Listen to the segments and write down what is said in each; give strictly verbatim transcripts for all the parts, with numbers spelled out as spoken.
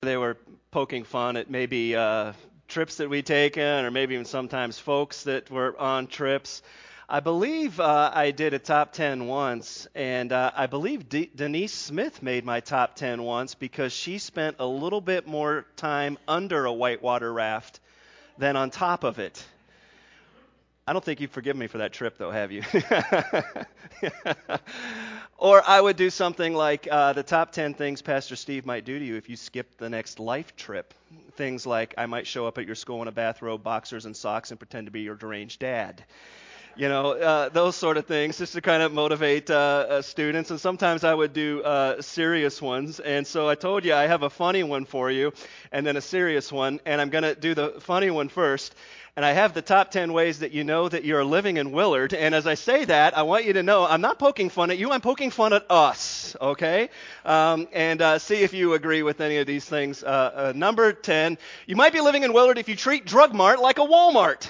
They were poking fun at maybe uh, trips that we'd taken, or maybe even sometimes folks that were on trips. I believe uh, I did a top ten once, and uh, I believe D- Denise Smith made my top ten once because she spent a little bit more time under a whitewater raft than on top of it. I don't think you've forgiven me for that trip, though, have you? Or I would do something like uh, the top ten things Pastor Steve might do to you if you skipped the next life trip. Things like I might show up at your school in a bathrobe, boxers, and socks and pretend to be your deranged dad. You know, uh, those sort of things, just to kind of motivate uh, uh, students. And sometimes I would do uh, serious ones. And so I told you I have a funny one for you and then a serious one. And I'm going to do the funny one first. And I have the top ten ways that you know that you're living in Willard. And as I say that, I want you to know I'm not poking fun at you. I'm poking fun at us, okay? Um, and uh, see if you agree with any of these things. Uh, uh, number ten, you might be living in Willard if you treat Drug Mart like a Walmart.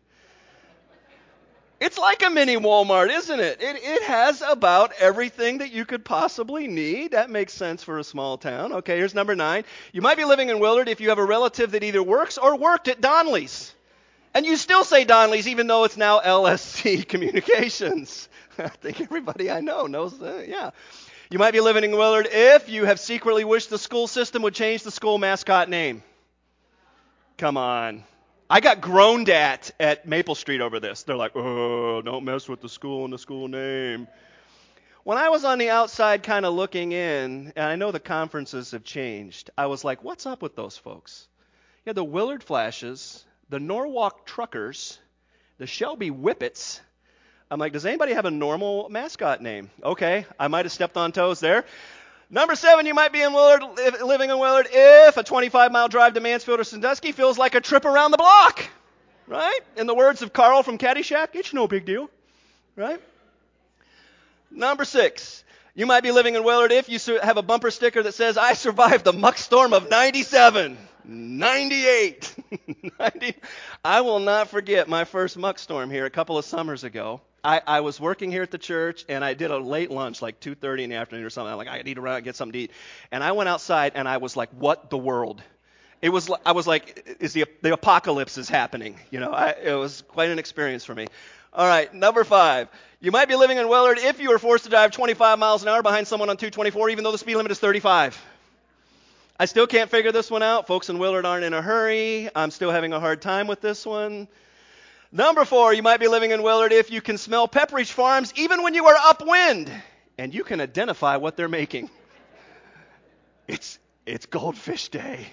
It's like a mini Walmart, isn't it? It it has about everything that you could possibly need. That makes sense for a small town. Okay, here's number nine. You might be living in Willard if you have a relative that either works or worked at Donnelly's. And you still say Donnelly's even though it's now L S C Communications. I think everybody I know knows that, yeah. You might be living in Willard if you have secretly wished the school system would change the school mascot name. Come on. I got groaned at at Maple Street over this. They're like, oh, don't mess with the school and the school name. When I was on the outside kind of looking in, and I know the conferences have changed, I was like, what's up with those folks? You had the Willard Flashes, the Norwalk Truckers, the Shelby Whippets. I'm like, does anybody have a normal mascot name? Okay, I might have stepped on toes there. Number seven, you might be in Willard, living in Willard if a twenty-five mile drive to Mansfield or Sandusky feels like a trip around the block, right? In the words of Carl from Caddyshack, it's no big deal, right? Number six, you might be living in Willard if you have a bumper sticker that says, I survived the muck storm of ninety-seven, ninety-eight, ninety. I will not forget my first muck storm here a couple of summers ago. I, I was working here at the church, and I did a late lunch, like two thirty in the afternoon or something. I'm like, I need to run out and get something to eat. And I went outside, and I was like, what the world? It was. I was like, is the the apocalypse is happening? You know, I, it was quite an experience for me. All right, number five. You might be living in Willard if you were forced to drive twenty-five miles an hour behind someone on two twenty-four, even though the speed limit is thirty-five. I still can't figure this one out. Folks in Willard aren't in a hurry. I'm still having a hard time with this one. Number four, you might be living in Willard if you can smell Pepperidge Farms even when you are upwind, and you can identify what they're making. It's it's Goldfish Day.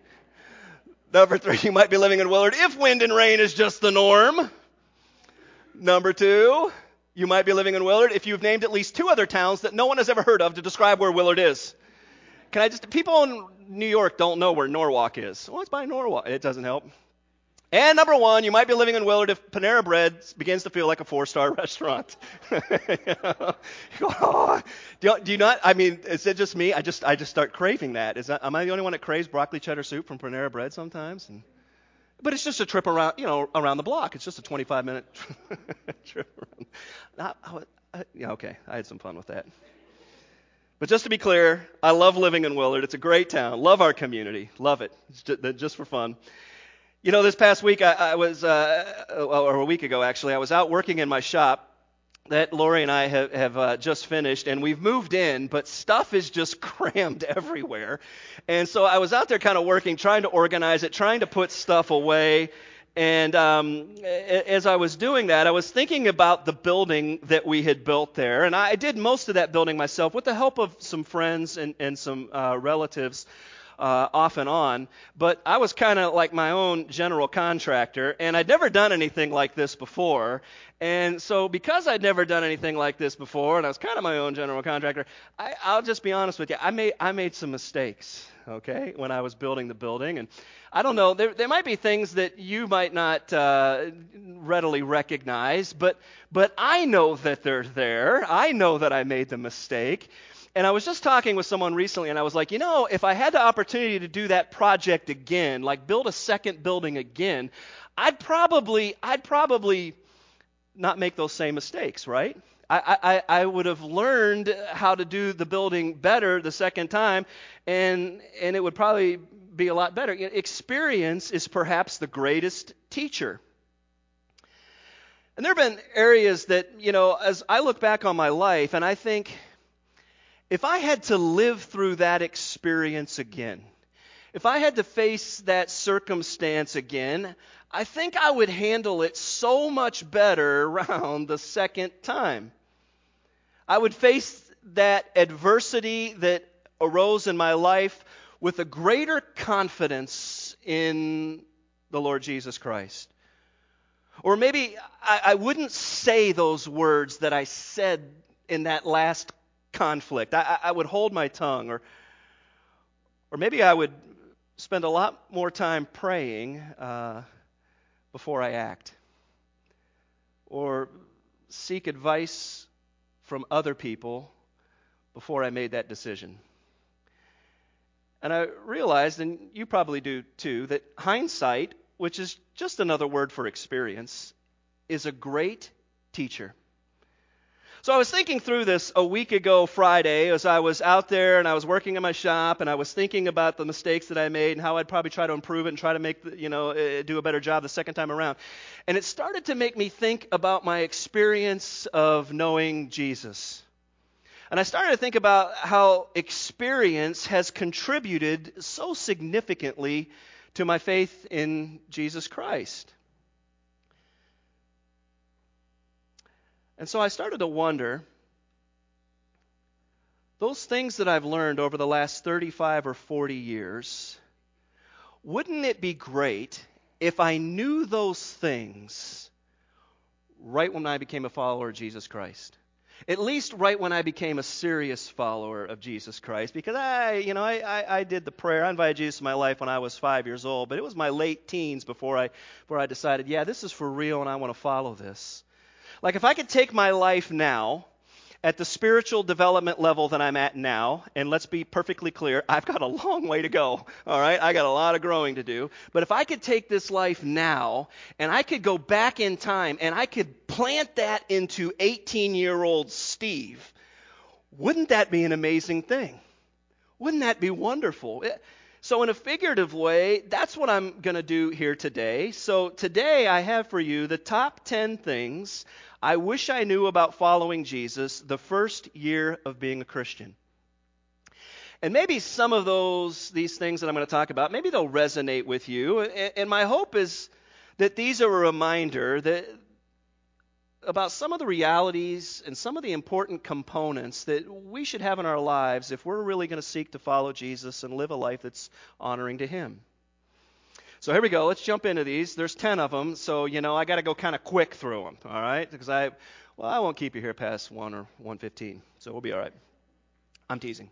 Number three, you might be living in Willard if wind and rain is just the norm. Number two, you might be living in Willard if you've named at least two other towns that no one has ever heard of to describe where Willard is. Can I just, people in New York don't know where Norwalk is. Well, it's by Norwalk. It doesn't help. And number one, you might be living in Willard if Panera Bread begins to feel like a four-star restaurant. You know? You go, oh, do, you, do you not? I mean, is it just me? I just I just start craving that. Is that, am I the only one that craves broccoli cheddar soup from Panera Bread sometimes? And, but it's just a trip around, you know, around the block. It's just a twenty-five minute trip around. I, I, yeah, okay, I had some fun with that. But just to be clear, I love living in Willard. It's a great town. Love our community. Love it. It's just, just for fun. You know, this past week, I, I was, uh, or a week ago actually, I was out working in my shop that Lori and I have, have uh, just finished, and we've moved in, but stuff is just crammed everywhere. And so I was out there kind of working, trying to organize it, trying to put stuff away. And um, as I was doing that, I was thinking about the building that we had built there. And I did most of that building myself with the help of some friends and, and some uh, relatives. Uh, off and on, but I was kind of like my own general contractor, and I'd never done anything like this before. And so because I'd never done anything like this before, and I was kind of my own general contractor, I, I'll just be honest with you, I made I made some mistakes, okay, when I was building the building. And I don't know, there there might be things that you might not uh, readily recognize, but but I know that they're there. I know that I made the mistake. And I was just talking with someone recently, and I was like, you know, if I had the opportunity to do that project again, like build a second building again, I'd probably, I'd probably not make those same mistakes, right? I, I, I would have learned how to do the building better the second time, and and it would probably be a lot better. You know, experience is perhaps the greatest teacher. And there have been areas that, you know, as I look back on my life, and I think, if I had to live through that experience again, if I had to face that circumstance again, I think I would handle it so much better around the second time. I would face that adversity that arose in my life with a greater confidence in the Lord Jesus Christ. Or maybe I, I wouldn't say those words that I said in that last conflict. I, I would hold my tongue, or, or maybe I would spend a lot more time praying uh, before I act, or seek advice from other people before I made that decision. And I realized, and you probably do too, that hindsight, which is just another word for experience, is a great teacher. So I was thinking through this a week ago Friday as I was out there and I was working in my shop, and I was thinking about the mistakes that I made and how I'd probably try to improve it and try to make, the, you know, uh, do a better job the second time around. And it started to make me think about my experience of knowing Jesus. And I started to think about how experience has contributed so significantly to my faith in Jesus Christ. And so I started to wonder, those things that I've learned over the last thirty-five or forty years, wouldn't it be great if I knew those things right when I became a follower of Jesus Christ? At least right when I became a serious follower of Jesus Christ. Because I, you know, I, I, I did the prayer. I invited Jesus to my life when I was five years old. But it was my late teens before I, before I decided, yeah, this is for real and I want to follow this. Like if I could take my life now at the spiritual development level that I'm at now, and let's be perfectly clear, I've got a long way to go, all right? I got a lot of growing to do. But if I could take this life now, and I could go back in time, and I could plant that into eighteen-year-old Steve, wouldn't that be an amazing thing? Wouldn't that be wonderful? So in a figurative way, that's what I'm going to do here today. So today I have for you the top ten things I wish I knew about following Jesus the first year of being a Christian. And maybe some of those, these things that I'm going to talk about, maybe they'll resonate with you. And my hope is that these are a reminder that about some of the realities and some of the important components that we should have in our lives if we're really going to seek to follow Jesus and live a life that's honoring to Him. So here we go. Let's jump into these. There's ten of them, so, you know, I got to go kind of quick through them, all right? Because I, well, I won't keep you here past one or one fifteen, so we'll be all right. I'm teasing.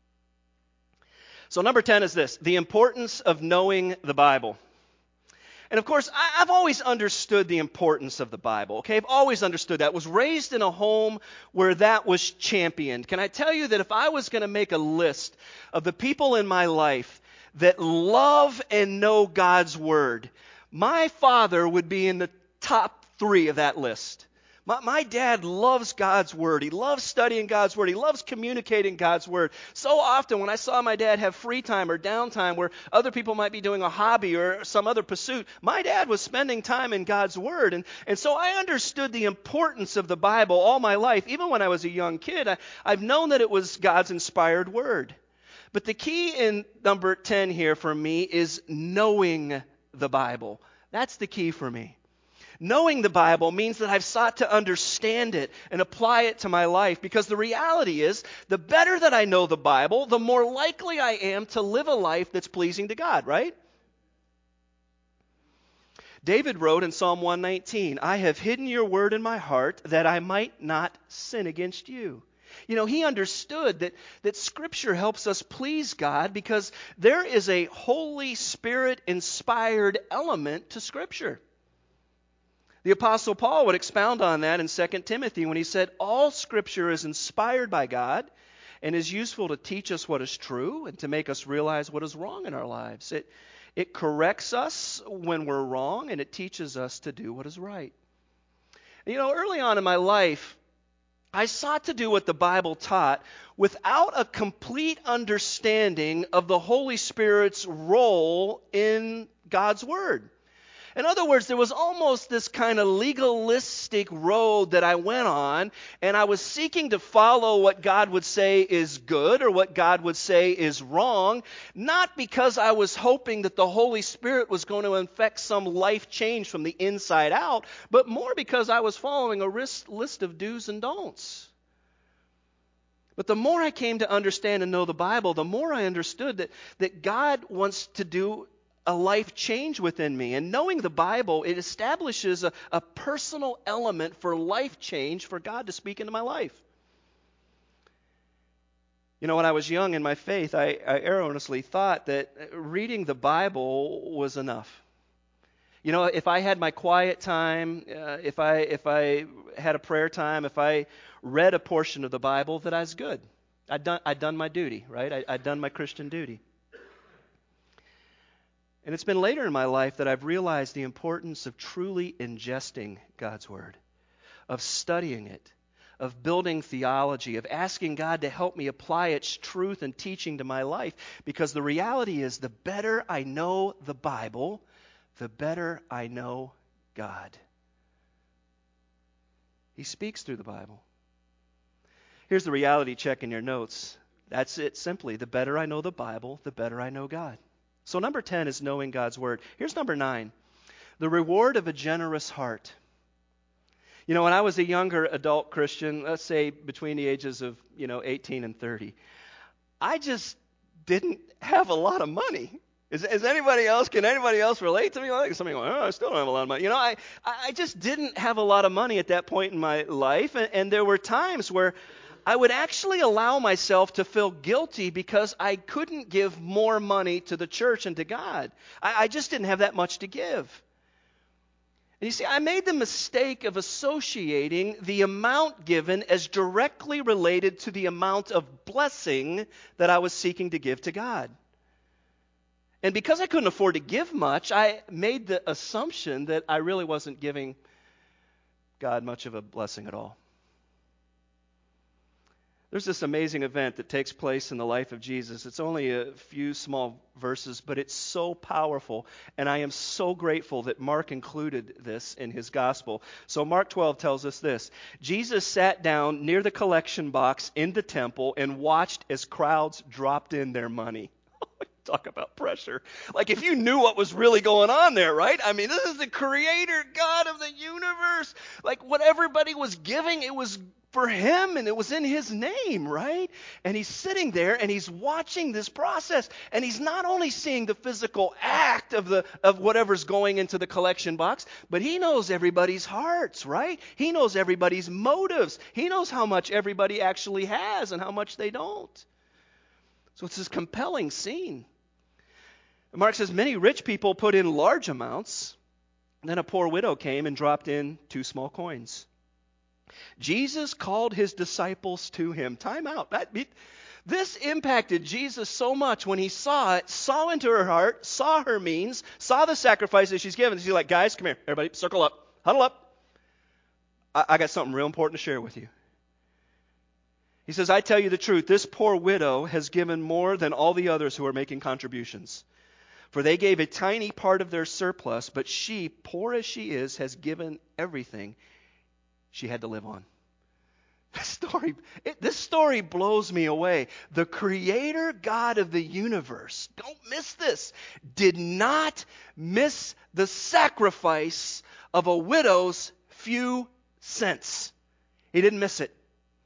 So number ten is this, the importance of knowing the Bible. And of course, I, I've always understood the importance of the Bible, okay? I've always understood that. I was raised in a home where that was championed. Can I tell you that if I was going to make a list of the people in my life that love and know God's Word, my father would be in the top three of that list. My, my dad loves God's Word. He loves studying God's Word. He loves communicating God's Word. So often when I saw my dad have free time or downtime where other people might be doing a hobby or some other pursuit, my dad was spending time in God's Word. And, and so I understood the importance of the Bible all my life. Even when I was a young kid, I, I've known that it was God's inspired Word. But the key in number ten here for me is knowing the Bible. That's the key for me. Knowing the Bible means that I've sought to understand it and apply it to my life, because the reality is, the better that I know the Bible, the more likely I am to live a life that's pleasing to God, right? David wrote in Psalm one nineteen, I have hidden your word in my heart that I might not sin against you. You know, he understood that, that Scripture helps us please God because there is a Holy Spirit-inspired element to Scripture. The Apostle Paul would expound on that in Second Timothy when he said, all Scripture is inspired by God and is useful to teach us what is true and to make us realize what is wrong in our lives. It, it corrects us when we're wrong, and it teaches us to do what is right. You know, early on in my life, I sought to do what the Bible taught without a complete understanding of the Holy Spirit's role in God's Word. In other words, there was almost this kind of legalistic road that I went on, and I was seeking to follow what God would say is good or what God would say is wrong, not because I was hoping that the Holy Spirit was going to effect some life change from the inside out, but more because I was following a list of do's and don'ts. But the more I came to understand and know the Bible, the more I understood that, that God wants to do a life change within me. And knowing the Bible, it establishes a, a personal element for life change for God to speak into my life. You know, when I was young in my faith, I, I erroneously thought that reading the Bible was enough. You know, if I had my quiet time, uh, if I if I had a prayer time, if I read a portion of the Bible, that I was good. I'd done I'd done my duty, right? I, I'd done my Christian duty. And it's been later in my life that I've realized the importance of truly ingesting God's Word, of studying it, of building theology, of asking God to help me apply its truth and teaching to my life. Because the reality is, the better I know the Bible, the better I know God. He speaks through the Bible. Here's the reality check in your notes. That's it simply. The better I know the Bible, the better I know God. So number ten is knowing God's Word. Here's number nine. The reward of a generous heart. You know, when I was a younger adult Christian, let's say between the ages of, you know, eighteen and thirty, I just didn't have a lot of money. Is, is anybody else, can anybody else relate to me? Like somebody going, oh, I still don't have a lot of money. You know, I, I just didn't have a lot of money at that point in my life. And, and there were times where I would actually allow myself to feel guilty because I couldn't give more money to the church and to God. I, I just didn't have that much to give. And you see, I made the mistake of associating the amount given as directly related to the amount of blessing that I was seeking to give to God. And because I couldn't afford to give much, I made the assumption that I really wasn't giving God much of a blessing at all. There's this amazing event that takes place in the life of Jesus. It's only a few small verses, but it's so powerful, and I am so grateful that Mark included this in his gospel. So Mark twelve tells us this. Jesus sat down near the collection box in the temple and watched as crowds dropped in their money. Talk about pressure. Like if you knew what was really going on there, right? I mean, this is the creator God of the universe. Like what everybody was giving, it was for him and it was in his name, right? And he's sitting there and he's watching this process, and he's not only seeing the physical act of the of whatever's going into the collection box, but he knows everybody's hearts, right? He knows everybody's motives. He knows how much everybody actually has and how much they don't. So it's this compelling scene. Mark says many rich people put in large amounts. Then a poor widow came and dropped in two small coins. Jesus called his disciples to him. Time out. That, this impacted Jesus so much when he saw it, saw into her heart, saw her means, saw the sacrifices she's given. He's like, guys, come here. Everybody, circle up. Huddle up. I, I got something real important to share with you. He says, I tell you the truth, this poor widow has given more than all the others who are making contributions. For they gave a tiny part of their surplus, but she, poor as she is, has given everything she had to live on. This story, it, this story blows me away. The creator God of the universe, don't miss this, did not miss the sacrifice of a widow's few cents. He didn't miss it.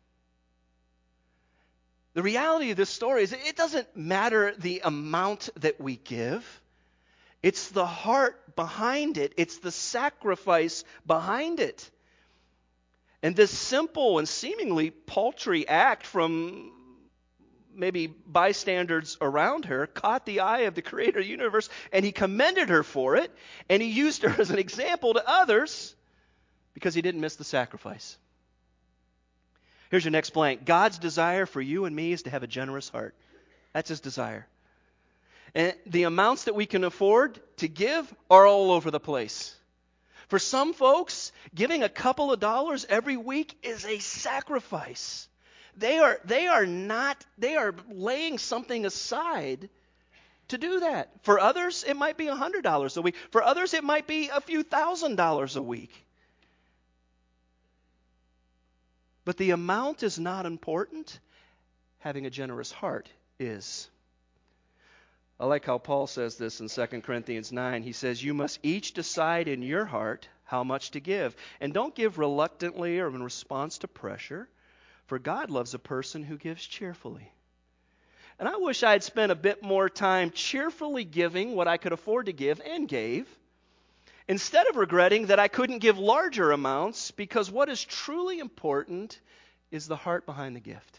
The reality of this story is it doesn't matter the amount that we give. It's the heart behind it. It's the sacrifice behind it. And this simple and seemingly paltry act from maybe bystanders around her caught the eye of the creator of the universe, and he commended her for it, and he used her as an example to others because he didn't miss the sacrifice. Here's your next blank. God's desire for you and me is to have a generous heart. That's his desire. And the amounts that we can afford to give are all over the place. For some folks, giving a couple of dollars every week is a sacrifice. They are, they are not, they are laying something aside to do that. For others, it might be one hundred dollars a week. For others, it might be a few thousand dollars a week. But the amount is not important. Having a generous heart is. I like how Paul says this in Second Corinthians nine. He says, you must each decide in your heart how much to give. And don't give reluctantly or in response to pressure, for God loves a person who gives cheerfully. And I wish I had spent a bit more time cheerfully giving what I could afford to give and gave, instead of regretting that I couldn't give larger amounts, because what is truly important is the heart behind the gift.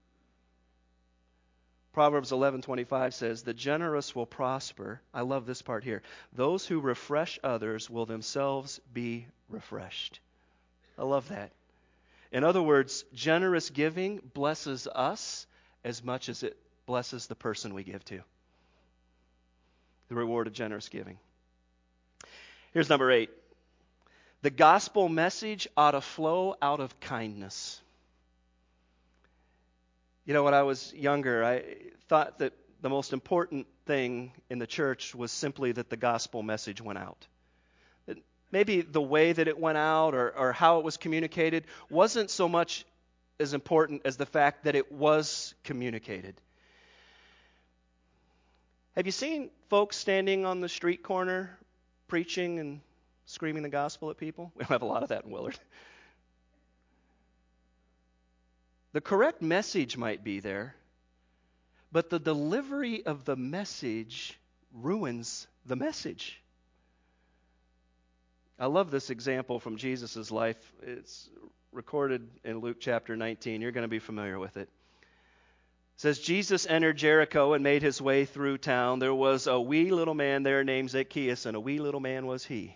Proverbs eleven twenty-five says, the generous will prosper. I love this part here. Those who refresh others will themselves be refreshed. I love that. In other words, generous giving blesses us as much as it blesses the person we give to. The reward of generous giving. Here's number eight. The gospel message ought to flow out of kindness. You know, when I was younger, I thought that the most important thing in the church was simply that the gospel message went out. That maybe the way that it went out or, or how it was communicated wasn't so much as important as the fact that it was communicated. Have you seen folks standing on the street corner preaching and screaming the gospel at people? We don't have a lot of that in Willard. The correct message might be there, but the delivery of the message ruins the message. I love this example from Jesus' life. It's recorded in Luke chapter nineteen. You're going to be familiar with it. It says, Jesus entered Jericho and made his way through town. There was a wee little man there named Zacchaeus, and a wee little man was he.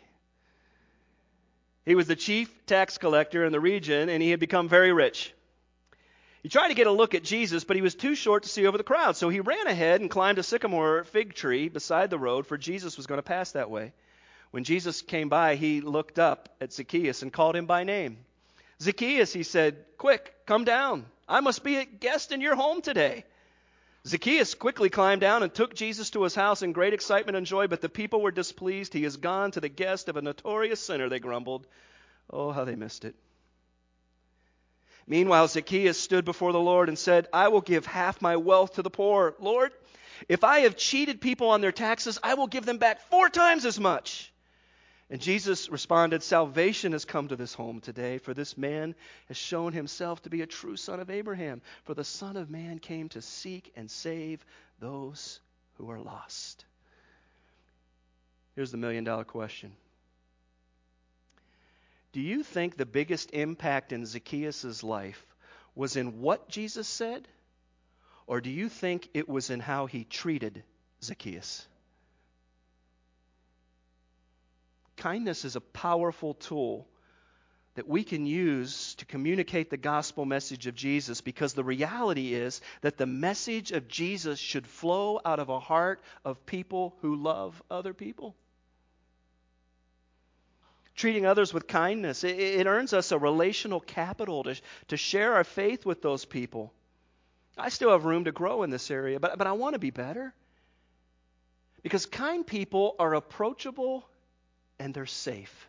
He was the chief tax collector in the region, and he had become very rich. He tried to get a look at Jesus, but he was too short to see over the crowd. So he ran ahead and climbed a sycamore fig tree beside the road, for Jesus was going to pass that way. When Jesus came by, he looked up at Zacchaeus and called him by name. Zacchaeus, he said, quick, come down. I must be a guest in your home today. Zacchaeus quickly climbed down and took Jesus to his house in great excitement and joy, but the people were displeased. He has gone to the guest of a notorious sinner, they grumbled. Oh, how they missed it. Meanwhile, Zacchaeus stood before the Lord and said, I will give half my wealth to the poor. Lord, if I have cheated people on their taxes, I will give them back four times as much. And Jesus responded, salvation has come to this home today, for this man has shown himself to be a true son of Abraham. For the Son of Man came to seek and save those who are lost. Here's the million dollar question. Do you think the biggest impact in Zacchaeus' life was in what Jesus said? Or do you think it was in how he treated Zacchaeus? Kindness is a powerful tool that we can use to communicate the gospel message of Jesus, because the reality is that the message of Jesus should flow out of a heart of people who love other people. Treating others with kindness, it, it earns us a relational capital to, to share our faith with those people. I still have room to grow in this area, but, but I want to be better. Because kind people are approachable and they're safe.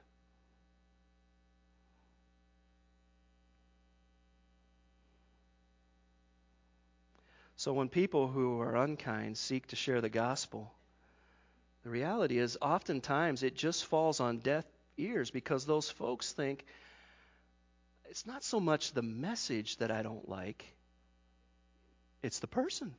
So when people who are unkind seek to share the gospel, the reality is oftentimes it just falls on deaf ears, because those folks think it's not so much the message that I don't like, it's the person.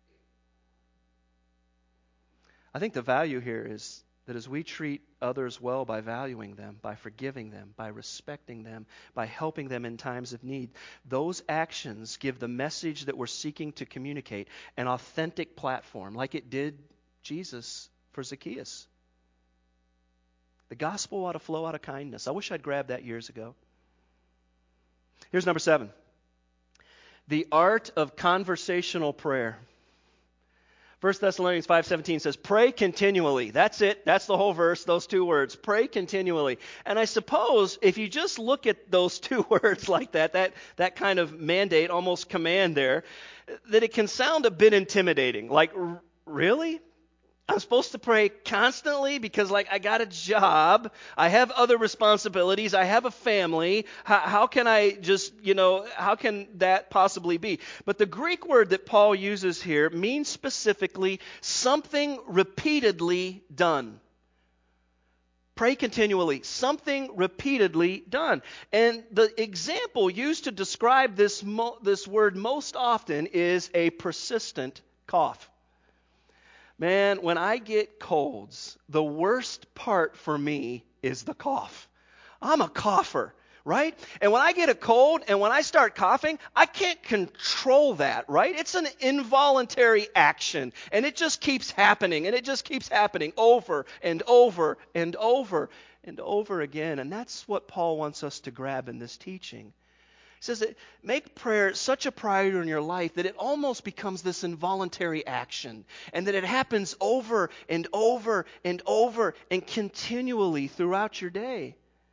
I think the value here is that as we treat others well by valuing them, by forgiving them, by respecting them, by helping them in times of need, those actions give the message that we're seeking to communicate an authentic platform, like it did Jesus for Zacchaeus. The gospel ought to flow out of kindness. I wish I'd grabbed that years ago. Here's number seven. The art of conversational prayer. First Thessalonians five seventeen says, pray continually. That's it. That's the whole verse, those two words. Pray continually. And I suppose if you just look at those two words like that, that, that kind of mandate, almost command there, that it can sound a bit intimidating. Like, r- really? I'm supposed to pray constantly because, like, I got a job, I have other responsibilities, I have a family. How, how can I just, you know, how can that possibly be? But the Greek word that Paul uses here means specifically something repeatedly done. Pray continually, something repeatedly done. And the example used to describe this mo- this word most often is a persistent cough. Man, when I get colds, the worst part for me is the cough. I'm a cougher, right? And when I get a cold and when I start coughing, I can't control that, right? It's an involuntary action, and it just keeps happening, and it just keeps happening over and over and over and over again. And that's what Paul wants us to grab in this teaching. He says that make prayer such a priority in your life that it almost becomes this involuntary action, and that it happens over and over and over and continually throughout your day.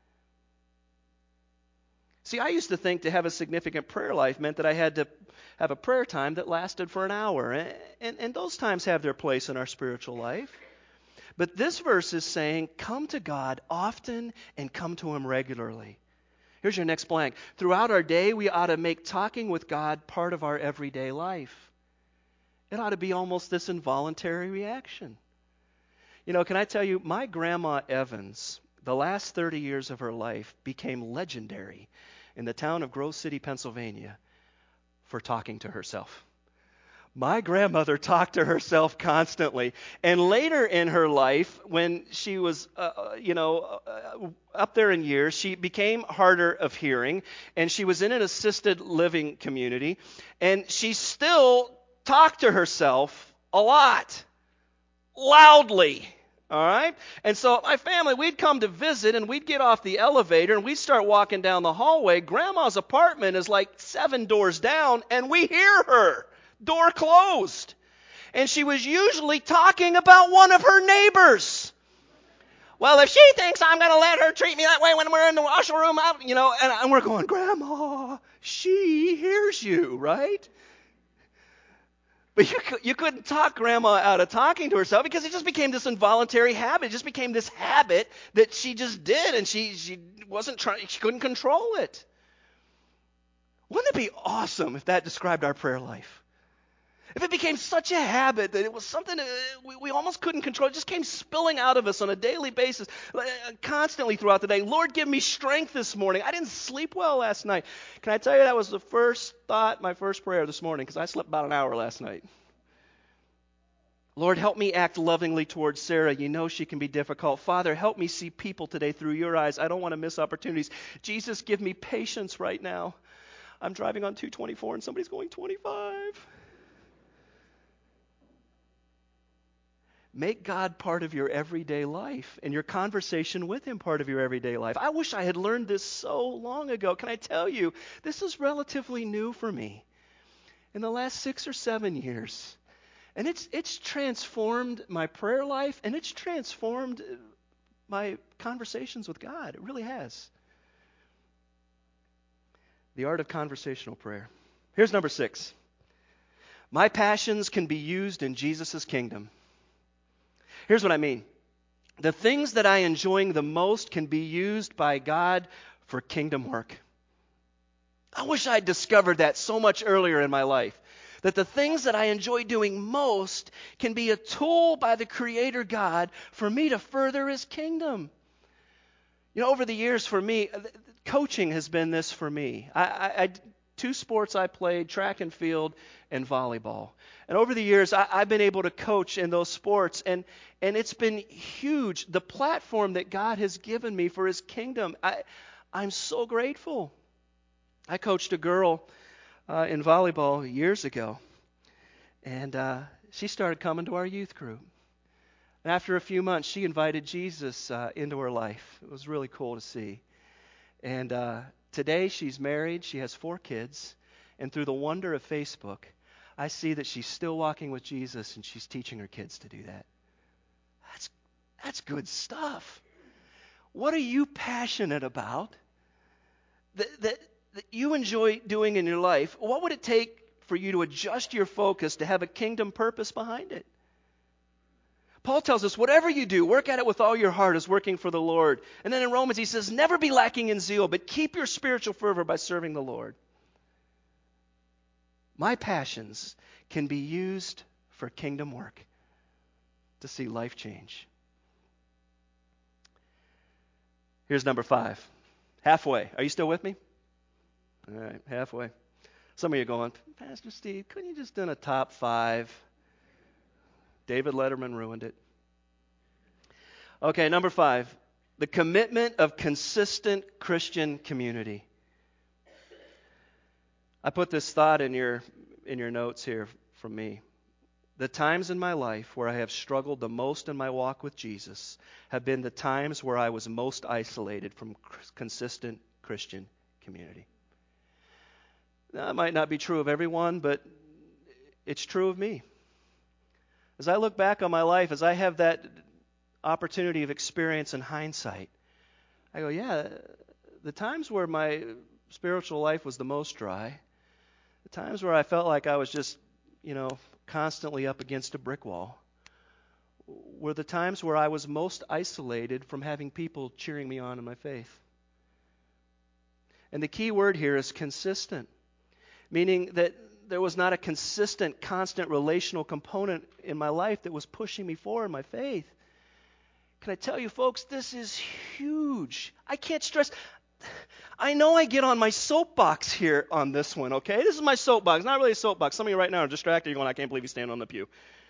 See, I used to think to have a significant prayer life meant that I had to have a prayer time that lasted for an hour, and, and, and those times have their place in our spiritual life. But this verse is saying, come to God often and come to Him regularly. Here's your next blank. Throughout our day, we ought to make talking with God part of our everyday life. It ought to be almost this involuntary reaction. You know, can I tell you, my grandma Evans, the last thirty years of her life, became legendary in the town of Grove City, Pennsylvania, for talking to herself. My grandmother talked to herself constantly. And later in her life, when she was, uh, you know, uh, up there in years, she became harder of hearing, and she was in an assisted living community, and she still talked to herself a lot, loudly. All right? And so my family, we'd come to visit, and we'd get off the elevator, and we'd start walking down the hallway. Grandma's apartment is like seven doors down, and we hear her. Door closed. And she was usually talking about one of her neighbors. Well, if she thinks I'm going to let her treat me that way when we're in the washroom, you know, and, and we're going, Grandma, she hears you, right? But you, you couldn't talk Grandma out of talking to herself because it just became this involuntary habit. It just became this habit that she just did, and she, she wasn't trying, she couldn't control it. Wouldn't it be awesome if that described our prayer life? If it became such a habit that it was something that we, we almost couldn't control, it just came spilling out of us on a daily basis, constantly throughout the day. Lord, give me strength this morning. I didn't sleep well last night. Can I tell you that was the first thought, my first prayer this morning, because I slept about an hour last night. Lord, help me act lovingly towards Sarah. You know she can be difficult. Father, help me see people today through your eyes. I don't want to miss opportunities. Jesus, give me patience right now. I'm driving on two twenty-four and somebody's going twenty-five. Make God part of your everyday life and your conversation with Him part of your everyday life. I wish I had learned this so long ago. Can I tell you, this is relatively new for me in the last six or seven years. And it's it's transformed my prayer life, and it's transformed my conversations with God. It really has. The art of conversational prayer. Here's number six. My passions can be used in Jesus' kingdom. Here's what I mean. The things that I enjoy the most can be used by God for kingdom work. I wish I'd discovered that so much earlier in my life. That the things that I enjoy doing most can be a tool by the Creator God for me to further His kingdom. You know, over the years for me, coaching has been this for me. I, I, I two sports I played, track and field and volleyball. And over the years, I, I've been able to coach in those sports, and, and it's been huge. The platform that God has given me for His kingdom, I, I'm so grateful. I coached a girl uh, in volleyball years ago, and uh, she started coming to our youth group. And after a few months, she invited Jesus uh, into her life. It was really cool to see. And uh, today, she's married. She has four kids. And through the wonder of Facebook, I see that she's still walking with Jesus and she's teaching her kids to do that. That's, that's good stuff. What are you passionate about that, that, that you enjoy doing in your life? What would it take for you to adjust your focus to have a kingdom purpose behind it? Paul tells us, whatever you do, work at it with all your heart as working for the Lord. And then in Romans he says, never be lacking in zeal, but keep your spiritual fervor by serving the Lord. My passions can be used for kingdom work to see life change. Here's number five. Halfway. Are you still with me? All right, halfway. Some of you are going, Pastor Steve, couldn't you just done a top five? David Letterman ruined it. Okay, number five. The commitment of consistent Christian community. I put this thought in your in your notes here from me. The times in my life where I have struggled the most in my walk with Jesus have been the times where I was most isolated from consistent Christian community. Now, that might not be true of everyone, but it's true of me. As I look back on my life, as I have that opportunity of experience and hindsight, I go, yeah, the times where my spiritual life was the most dry, the times where I felt like I was just, you know, constantly up against a brick wall, were the times where I was most isolated from having people cheering me on in my faith. And the key word here is consistent, meaning that there was not a consistent, constant relational component in my life that was pushing me forward in my faith. Can I tell you, folks, this is huge. I can't stress. I know I get on my soapbox here on this one, okay? This is my soapbox. Not really a soapbox. Some of you right now are distracted. You're going, I can't believe you stand on the pew.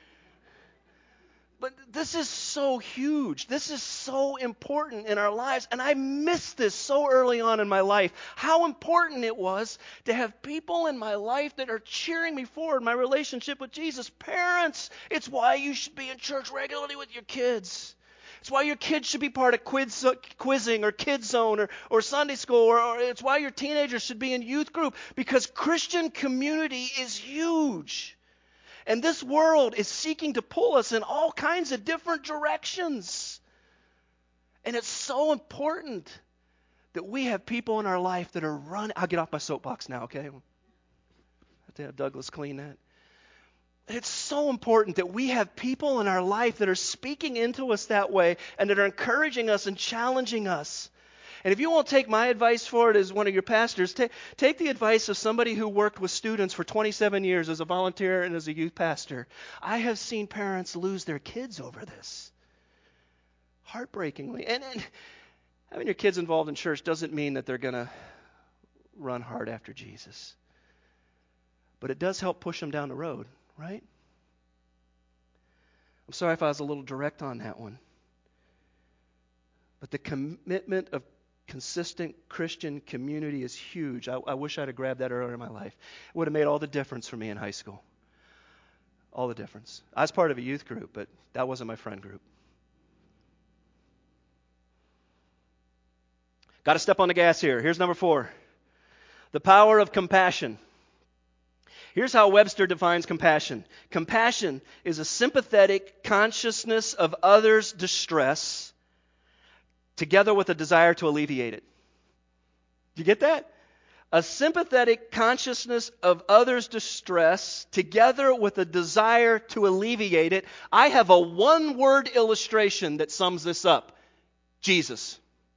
But this is so huge. This is so important in our lives. And I missed this so early on in my life. How important it was to have people in my life that are cheering me forward in my relationship with Jesus. Parents, it's why you should be in church regularly with your kids. It's why your kids should be part of quiz, quizzing or Kids Zone or, or Sunday school. Or, or it's why your teenagers should be in youth group. Because Christian community is huge. And this world is seeking to pull us in all kinds of different directions. And it's so important that we have people in our life that are running. I'll get off my soapbox now, okay? I have to have Douglas clean that. It's so important that we have people in our life that are speaking into us that way and that are encouraging us and challenging us. And if you won't take my advice for it as one of your pastors, take, take the advice of somebody who worked with students for twenty-seven years as a volunteer and as a youth pastor. I have seen parents lose their kids over this. Heartbreakingly. And, and having your kids involved in church doesn't mean that they're going to run hard after Jesus. But it does help push them down the road, right? I'm sorry if I was a little direct on that one. But the commitment of consistent Christian community is huge. I, I wish I'd have grabbed that earlier in my life. It would have made all the difference for me in high school. All the difference. I was part of a youth group, but that wasn't my friend group. Got to step on the gas here. Here's number four. The power of compassion. Here's how Webster defines compassion. Compassion is a sympathetic consciousness of others' distress together with a desire to alleviate it. Do you get that? A sympathetic consciousness of others' distress together with a desire to alleviate it. I have a one-word illustration that sums this up. Jesus.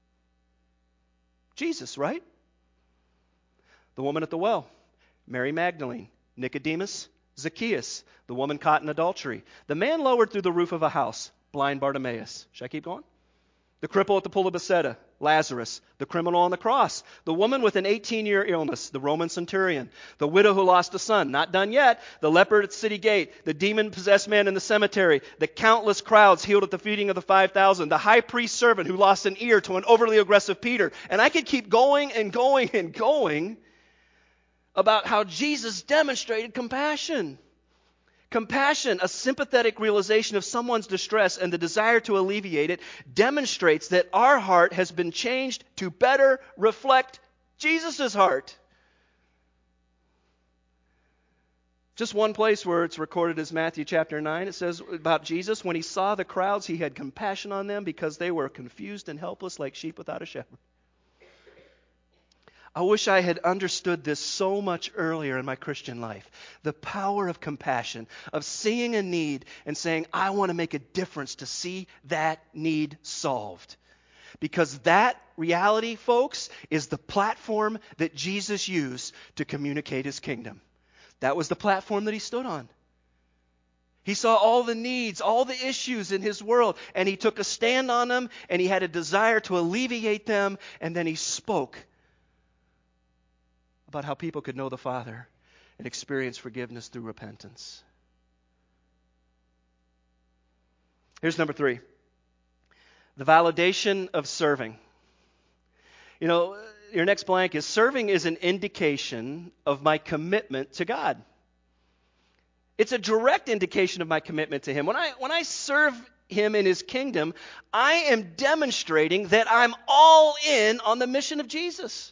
Jesus, right? The woman at the well, Mary Magdalene, Nicodemus, Zacchaeus, the woman caught in adultery, the man lowered through the roof of a house, blind Bartimaeus. Should I keep going? The cripple at the pool of Bethesda, Lazarus, the criminal on the cross, the woman with an eighteen-year illness, the Roman centurion, the widow who lost a son, not done yet, the leper at the city gate, the demon-possessed man in the cemetery, the countless crowds healed at the feeding of the five thousand, the high priest's servant who lost an ear to an overly aggressive Peter. And I could keep going and going and going about how Jesus demonstrated compassion. Compassion, a sympathetic realization of someone's distress and the desire to alleviate it, demonstrates that our heart has been changed to better reflect Jesus' heart. Just one place where it's recorded is Matthew chapter nine. It says about Jesus, when he saw the crowds, he had compassion on them because they were confused and helpless like sheep without a shepherd. I wish I had understood this so much earlier in my Christian life. The power of compassion, of seeing a need and saying, I want to make a difference to see that need solved. Because that reality, folks, is the platform that Jesus used to communicate his kingdom. That was the platform that he stood on. He saw all the needs, all the issues in his world, and he took a stand on them, and he had a desire to alleviate them, and then he spoke about how people could know the Father and experience forgiveness through repentance. Here's number three. The validation of serving. You know, your next blank is, serving is an indication of my commitment to God. It's a direct indication of my commitment to him. When I when I serve him in his kingdom, I am demonstrating that I'm all in on the mission of Jesus.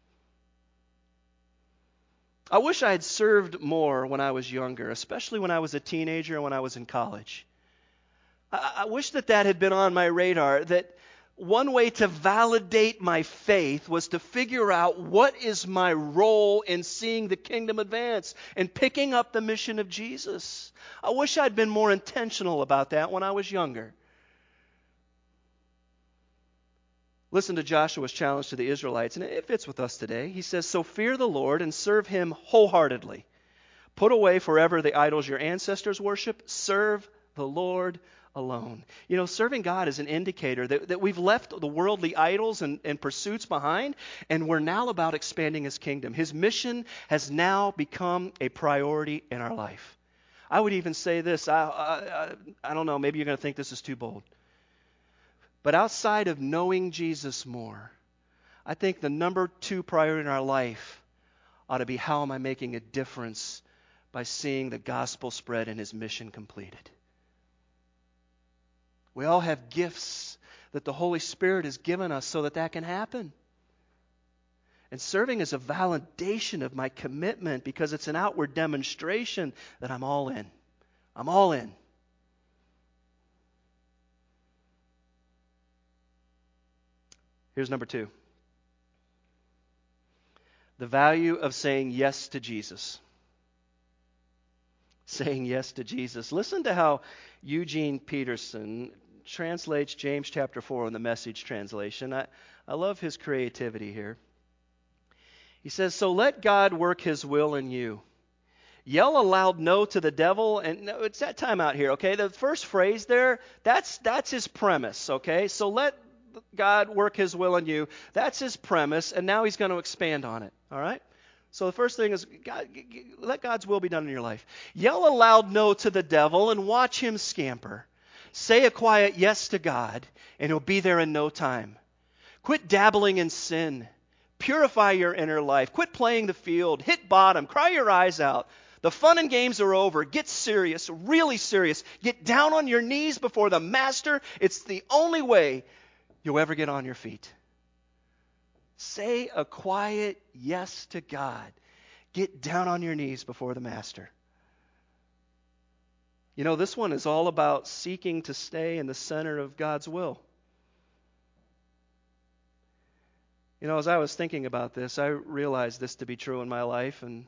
I wish I had served more when I was younger, especially when I was a teenager and when I was in college. I, I wish that that had been on my radar, that one way to validate my faith was to figure out what is my role in seeing the kingdom advance and picking up the mission of Jesus. I wish I'd been more intentional about that when I was younger. Listen to Joshua's challenge to the Israelites, and it fits with us today. He says, so fear the Lord and serve him wholeheartedly. Put away forever the idols your ancestors worship. Serve the Lord alone. You know, serving God is an indicator that, that we've left the worldly idols and, and pursuits behind, and we're now about expanding his kingdom. His mission has now become a priority in our life. I would even say this. I, I, I don't know, maybe you're going to think this is too bold. But outside of knowing Jesus more, I think the number two priority in our life ought to be, how am I making a difference by seeing the gospel spread and his mission completed? We all have gifts that the Holy Spirit has given us so that that can happen. And serving is a validation of my commitment because it's an outward demonstration that I'm all in. I'm all in. Here's number two. The value of saying yes to Jesus. Saying yes to Jesus. Listen to how Eugene Peterson translates James chapter four in the Message translation. I, I love his creativity here. He says, so let God work his will in you. Yell a loud no to the devil. And no, it's that time out here, okay? The first phrase there, that's that's his premise, okay? So let God work his will in you. That's his premise, and now he's going to expand on it, all right? So the first thing is, God, let God's will be done in your life. Yell a loud no to the devil and watch him scamper. Say a quiet yes to God, and he'll be there in no time. Quit dabbling in sin. Purify your inner life. Quit playing the field. Hit bottom. Cry your eyes out. The fun and games are over. Get serious, really serious. Get down on your knees before the Master. It's the only way you'll ever get on your feet. Say a quiet yes to God. Get down on your knees before the Master. You know, this one is all about seeking to stay in the center of God's will. You know, as I was thinking about this, I realized this to be true in my life, and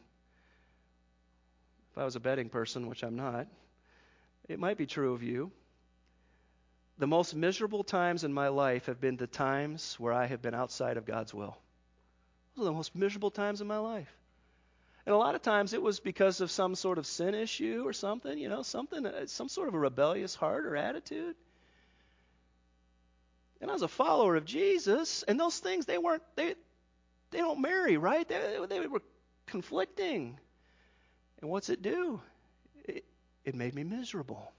if I was a betting person, which I'm not, it might be true of you. The most miserable times in my life have been the times where I have been outside of God's will. Those are the most miserable times in my life. And a lot of times it was because of some sort of sin issue or something, you know, something, some sort of a rebellious heart or attitude. And I was a follower of Jesus, and those things, they weren't, they they don't marry, right? They, they were conflicting. And what's it do? It, it made me miserable.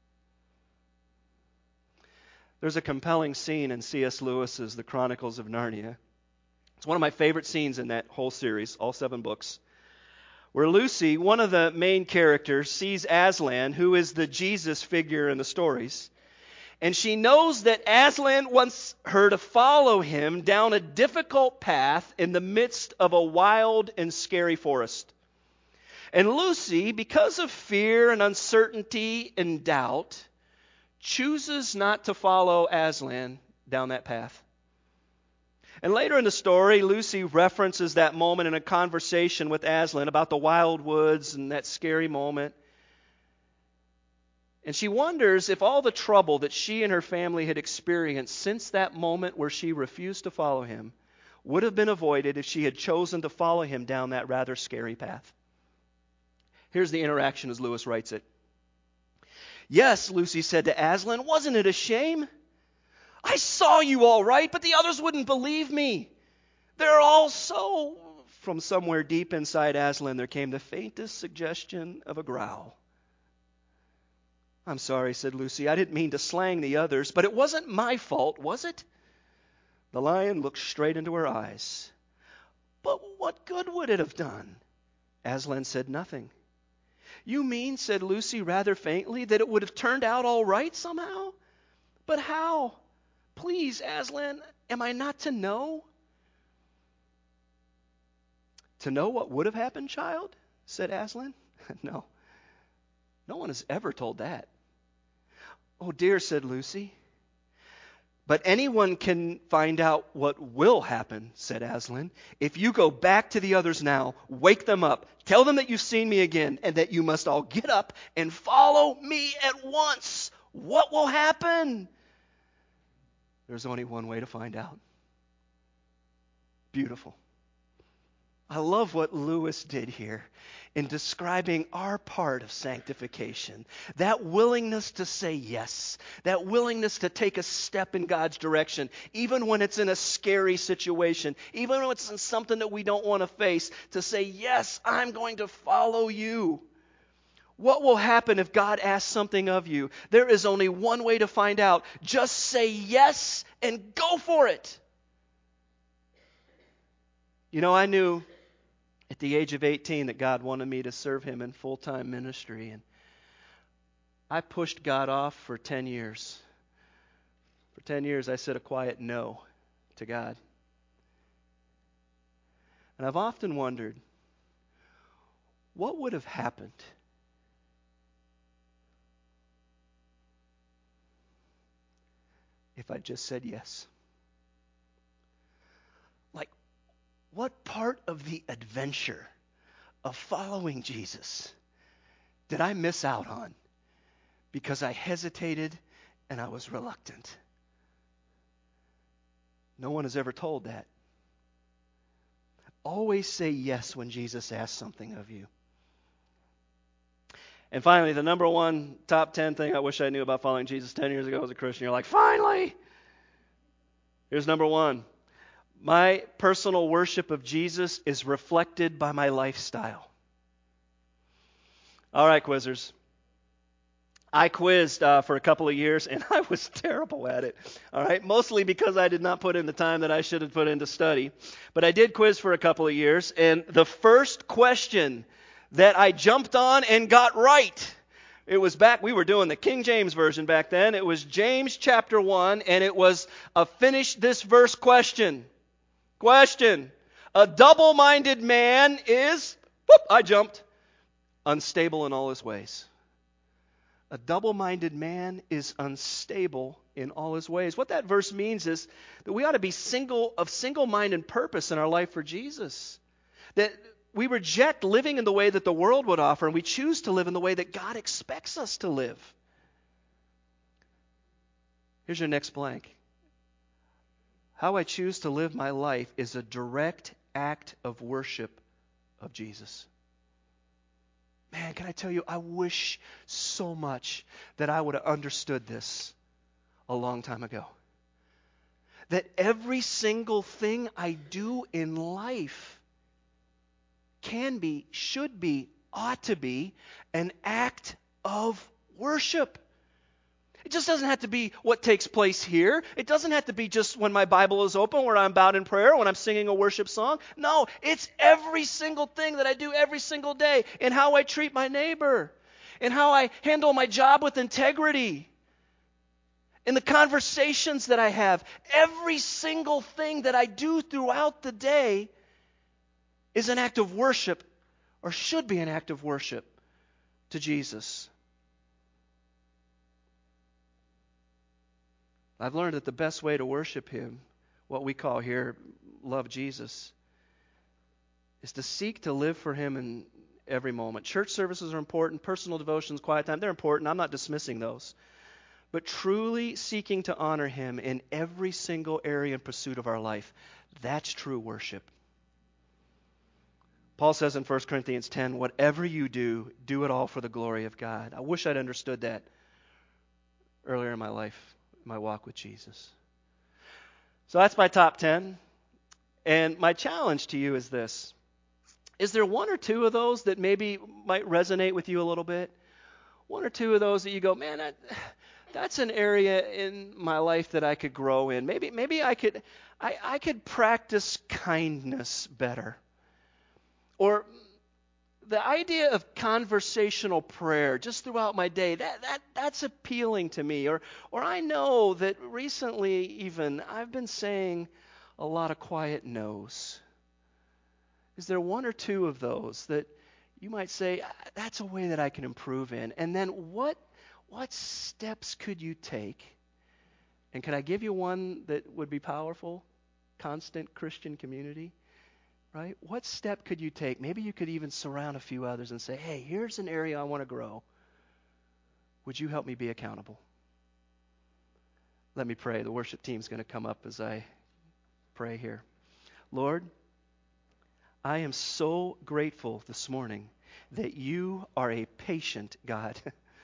There's a compelling scene in C S Lewis's The Chronicles of Narnia. It's one of my favorite scenes in that whole series, all seven books, where Lucy, one of the main characters, sees Aslan, who is the Jesus figure in the stories, and she knows that Aslan wants her to follow him down a difficult path in the midst of a wild and scary forest. And Lucy, because of fear and uncertainty and doubt, chooses not to follow Aslan down that path. And later in the story, Lucy references that moment in a conversation with Aslan about the wild woods and that scary moment. And she wonders if all the trouble that she and her family had experienced since that moment where she refused to follow him would have been avoided if she had chosen to follow him down that rather scary path. Here's the interaction as Lewis writes it. "Yes," Lucy said to Aslan, "wasn't it a shame? I saw you all right, but the others wouldn't believe me. They're all so..." From somewhere deep inside Aslan, there came the faintest suggestion of a growl. "I'm sorry," said Lucy. "I didn't mean to slang the others, but it wasn't my fault, was it?" The lion looked straight into her eyes. "But what good would it have done?" Aslan said nothing. "You mean," said Lucy rather faintly, "that it would have turned out all right somehow? But how? Please, Aslan, am I not to know?" "To know what would have happened, child?" said Aslan. "No. No one has ever told that." "Oh dear," said Lucy. "But anyone can find out what will happen," said Aslan. "If you go back to the others now, wake them up, tell them that you've seen me again, and that you must all get up and follow me at once. What will happen?" There's only one way to find out. Beautiful. I love what Lewis did here in describing our part of sanctification. That willingness to say yes. That willingness to take a step in God's direction, even when it's in a scary situation, even when it's in something that we don't want to face, to say, yes, I'm going to follow you. What will happen if God asks something of you? There is only one way to find out. Just say yes and go for it. You know, I knew at the age of eighteen that God wanted me to serve Him in full-time ministry, and I pushed God off for ten years. For ten years I said a quiet no to God. And I've often wondered, what would have happened if I just said yes? Like, what part of the adventure of following Jesus did I miss out on because I hesitated and I was reluctant? No one has ever told that. Always say yes when Jesus asks something of you. And finally, the number one top ten thing I wish I knew about following Jesus ten years ago as a Christian. You're like, finally! Here's number one. My personal worship of Jesus is reflected by my lifestyle. All right, quizzers. I quizzed uh, for a couple of years, and I was terrible at it. All right, mostly because I did not put in the time that I should have put in to study. But I did quiz for a couple of years, and the first question that I jumped on and got right, it was back, we were doing the King James Version back then. It was James chapter one, and it was a finish this verse question. Question. A double-minded man is, whoop, I jumped, unstable in all his ways. A double-minded man is unstable in all his ways. What that verse means is that we ought to be single of single-minded purpose in our life for Jesus. That we reject living in the way that the world would offer, and we choose to live in the way that God expects us to live. Here's your next blank. How I choose to live my life is a direct act of worship of Jesus. Man, can I tell you, I wish so much that I would have understood this a long time ago. That every single thing I do in life can be, should be, ought to be an act of worship. It just doesn't have to be what takes place here. It doesn't have to be just when my Bible is open, where I'm bowed in prayer, when I'm singing a worship song. No, it's every single thing that I do every single day, in how I treat my neighbor, in how I handle my job with integrity, in the conversations that I have. Every single thing that I do throughout the day is an act of worship or should be an act of worship to Jesus. I've learned that the best way to worship Him, what we call here love Jesus, is to seek to live for Him in every moment. Church services are important. Personal devotions, quiet time, they're important. I'm not dismissing those. But truly seeking to honor Him in every single area and pursuit of our life, that's true worship. Paul says in First Corinthians ten, whatever you do, do it all for the glory of God. I wish I'd understood that earlier in my life, my walk with Jesus. So that's my top ten. And my challenge to you is this. Is there one or two of those that maybe might resonate with you a little bit? One or two of those that you go, man, that, that's an area in my life that I could grow in. Maybe maybe I could I, I could practice kindness better. Or the idea of conversational prayer just throughout my day, that that that's appealing to me. Or or I know that recently even I've been saying a lot of quiet no's. Is there one or two of those that you might say, that's a way that I can improve in? And then what what steps could you take? And can I give you one that would be powerful? Constant Christian community. Right? What step could you take? Maybe you could even surround a few others and say, hey, here's an area I want to grow. Would you help me be accountable? Let me pray. The worship team's going to come up as I pray here. Lord, I am so grateful this morning that you are a patient God.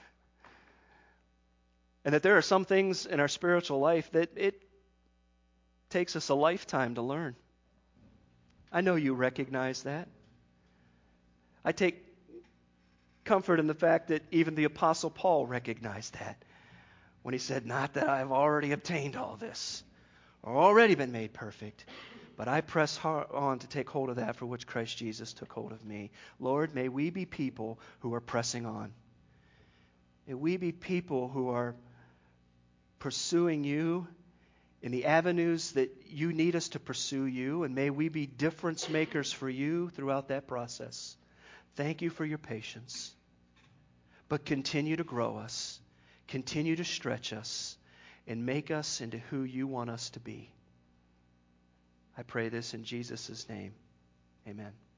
And that there are some things in our spiritual life that it takes us a lifetime to learn. I know you recognize that. I take comfort in the fact that even the Apostle Paul recognized that when he said, not that I've already obtained all this or already been made perfect, but I press hard on to take hold of that for which Christ Jesus took hold of me. Lord, may we be people who are pressing on. May we be people who are pursuing you in the avenues that you need us to pursue you, and may we be difference makers for you throughout that process. Thank you for your patience. But continue to grow us, continue to stretch us, and make us into who you want us to be. I pray this in Jesus' name. Amen.